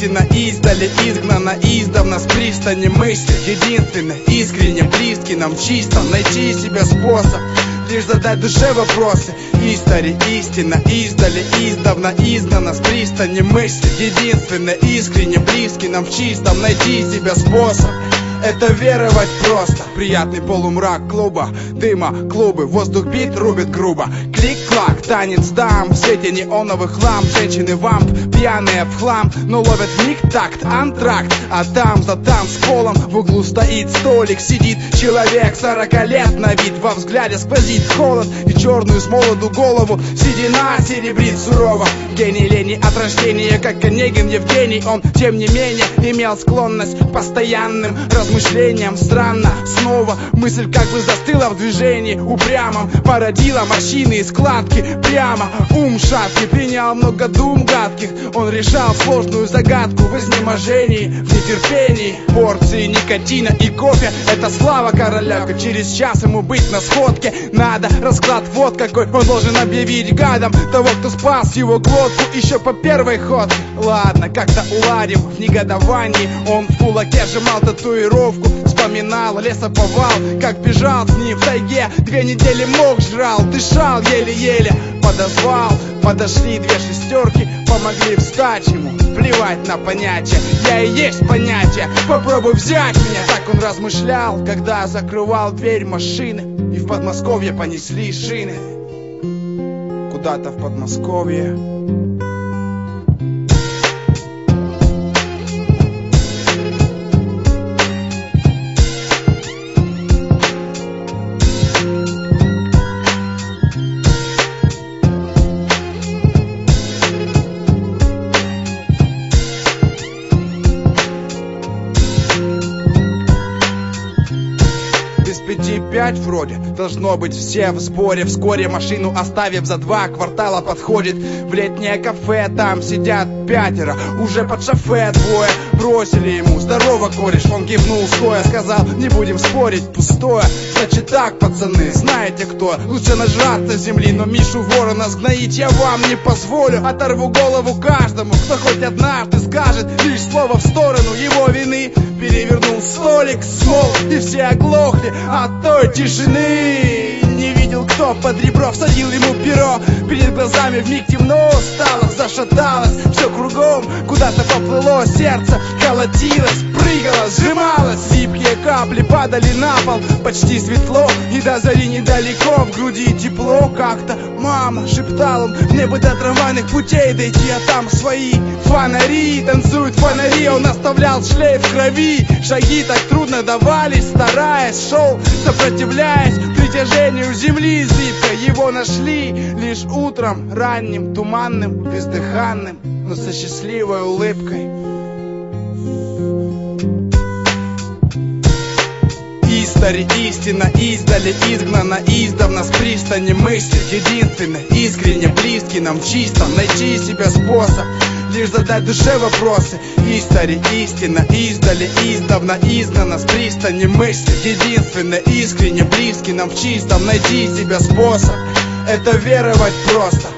истина издали изгнана издавна с пристани мысли. Единственно, искренне, близкий нам чистом найти себе способ лишь задать душе вопросы. Истори, истина издали издавна изгнана с пристани мысли. Единственно, искренне, близкий нам чистом найти себе способ. Это веровать просто. Приятный полумрак клуба, дыма, клубы, воздух бит рубит грубо. Клик-клак, танец дам, в свете неоновых ламп. Женщины вамп, пьяные в хлам, но ловят миг такт, антракт. А там за танцполом в углу стоит столик. Сидит человек 40 лет на вид, во взгляде сквозит холод и черную с молоду голову седина серебрит сурово. Гений лени от рождения, как Онегин Евгений. Он, тем не менее, имел склонность к постоянным размышлениям. Странно, снова мысль как бы застыла в движении упрямом, породила морщины и складки прямо. Ум шаткий принял много дум гадких. Он решал сложную загадку в изнеможении, в нетерпении. Порции никотина и кофе — это слава короля. Через час ему быть на сходке надо. Расклад вот какой, он должен объявить гадом того, кто спас его глотку еще по первой ходке. Ладно, как-то уладим в негодовании. Он в кулаке сжимал татуировку, вспоминал лесоповал, как бежал с ним в тайге. 2 недели мох жрал, дышал еле-еле. Подозвал, подошли 2 шестерки, помогли встать ему. Плевать на понятия, я и есть понятие. Попробуй взять меня. Так он размышлял, когда закрывал дверь машины. И в Подмосковье понесли шины. Куда-то в Подмосковье. Без 5:05 вроде должно быть все в сборе. Вскоре машину оставив за 2 квартала подходит в летнее кафе. Там сидят 5, уже под шофе 2. Бросили ему: здорово, кореш. Он кивнул стоя, сказал: не будем спорить, пустое. Значит так, пацаны, знаете кто? Лучше нажраться земли, но Мишу Ворона сгноить я вам не позволю. Оторву голову каждому, кто хоть однажды скажет лишь слово в сторону его вины. Перевернул столик, смолк, и все оглохли от той тишины. Не видел, кто под ребро всадил ему перо. Перед глазами вмиг темно стало, зашаталось все кругом, куда-то поплыло сердце, колотилось, прыгало, сжималось. Липкие капли падали на пол, почти светло, и до зари недалеко, в груди тепло как-то. Мама, шептал он, мне бы до трамвайных путей дойти, а там свои фонари, танцуют фонари. Он оставлял шлейф крови, шаги так трудно давались, стараясь, шел, сопротивляясь притяжению земли зыбкой. Его нашли лишь утром, ранним, туманным, бездыханным, но со счастливой улыбкой. Истори, истина издали изгнана издавна с пристани мысли. Единственно, искренне, близкий нам чистом найти себе способ лишь задать душе вопросы. Истори, истина издали издавна изгнана с пристани мысли. Единственно, искренне, близкий нам чистом найти себе способ. Это веровать просто.